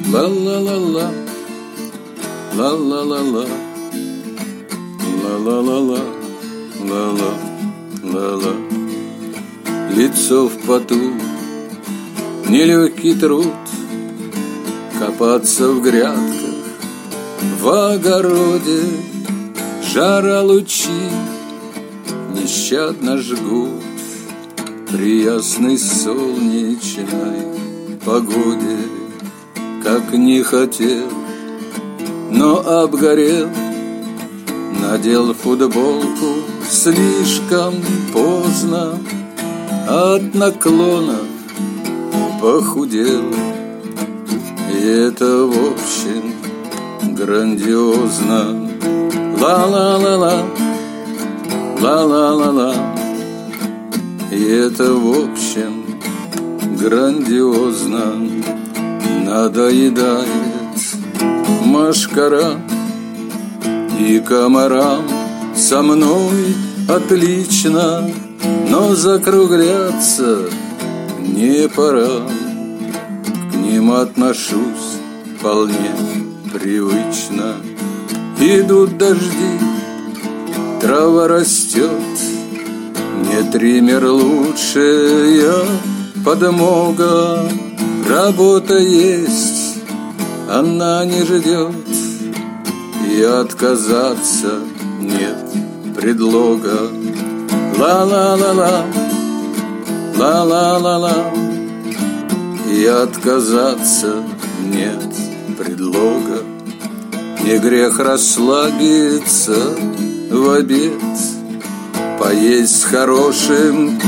Ла-ла-ла-ла, ла-ла-ла-ла, ла-ла-ла-ла, ла-ла-ла-ла. Лицо в поту, нелегкий труд, копаться в грядках, в огороде. Жара лучи нещадно жгут при ясной солнечной погоде. Как не хотел, но обгорел, надел футболку слишком поздно, от наклонов похудел. И это в общем грандиозно. Ла-ла-ла-ла, ла-ла-ла-ла. И это в общем грандиозно. Надоедает машкара и комарам со мной отлично, но закругляться не пора. К ним отношусь вполне привычно. Идут дожди, трава растет, мне триммер лучшая подмога. Работа есть, она не ждет, и отказаться нет предлога. Ла-ла-ла-ла, ла-ла-ла-ла, и отказаться нет предлога. Не грех расслабиться в обед, поесть с хорошим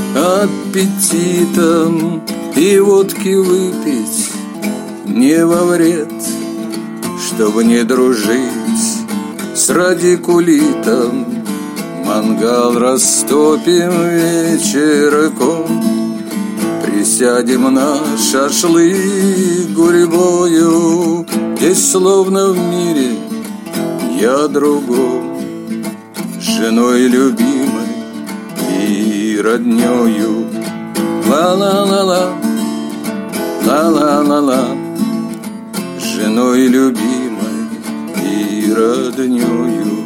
аппетитом и водки выпить не во вред, чтобы не дружить с радикулитом. Мангал растопим вечерком, присядем на шашлык гурьбою. Здесь словно в мире я другом, женой любимой и роднёю. Ла-ла-ла-ла, ла-ла-ла-ла, женой любимой и роднёю.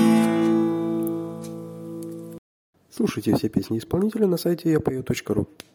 Слушайте все песни исполнителя на сайте yapeo.ru.